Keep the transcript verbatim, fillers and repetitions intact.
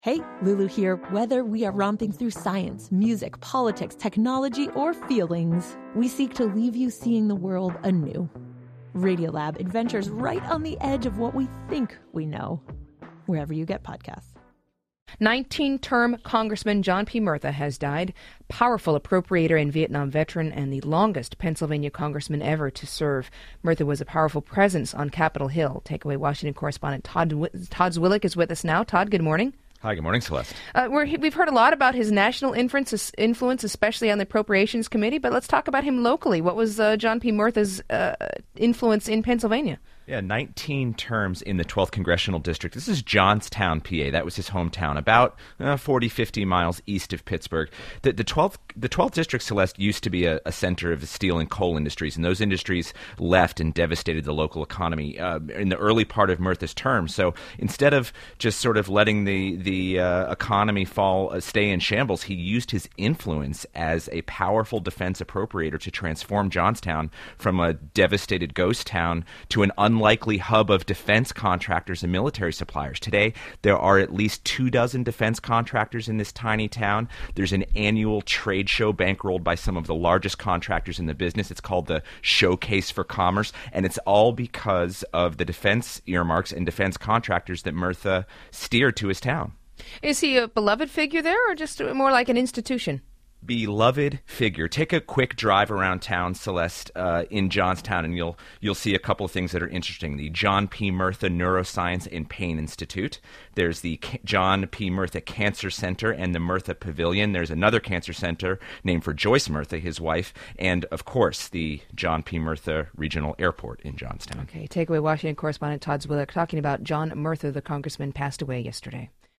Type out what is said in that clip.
Hey, Lulu here. Whether we are romping through science, music, politics, technology, or feelings, we seek to leave you seeing the world anew. Radiolab adventures right on the edge of what we think we know, wherever you get podcasts. nineteen-term Congressman John P. Murtha has died, powerful appropriator and Vietnam veteran and the longest Pennsylvania congressman ever to serve. Murtha was a powerful presence on Capitol Hill. Takeaway Washington correspondent Todd, Todd Zwillich is with us now. Todd, good morning. Hi, good morning, Celeste. Uh, we're, we've heard a lot about his national influence, influence, especially on the Appropriations Committee, but let's talk about him locally. What was uh, John P. Murtha's uh, influence in Pennsylvania? Yeah, nineteen terms in the twelfth Congressional District. This is Johnstown, P A. That was his hometown, about uh, forty, fifty miles east of Pittsburgh. The, the, twelfth, the twelfth District, Celeste, used to be a, a center of the steel and coal industries, and those industries left and devastated the local economy uh, in the early part of Murtha's term. So instead of just sort of letting the, the uh, economy fall, uh, stay in shambles, he used his influence as a powerful defense appropriator to transform Johnstown from a devastated ghost town to an unlikely hub of defense contractors and military suppliers. Today, there are at least two dozen defense contractors in this tiny town. There's an annual trade show bankrolled by some of the largest contractors in the business. It's called the Showcase for Commerce, and it's all because of the defense earmarks and defense contractors that Murtha steered to his town. Is he a beloved figure there, or just more like an institution? Beloved figure. Take a quick drive around town, Celeste, uh, in Johnstown, and you'll you'll see a couple of things that are interesting. The John P. Murtha Neuroscience and Pain Institute. There's the K- John P. Murtha Cancer Center and the Murtha Pavilion. There's another cancer center named for Joyce Murtha, his wife, and, of course, the John P. Murtha Regional Airport in Johnstown. Okay, Takeaway Washington correspondent Todd Zwillich talking about John Murtha, the congressman, passed away yesterday.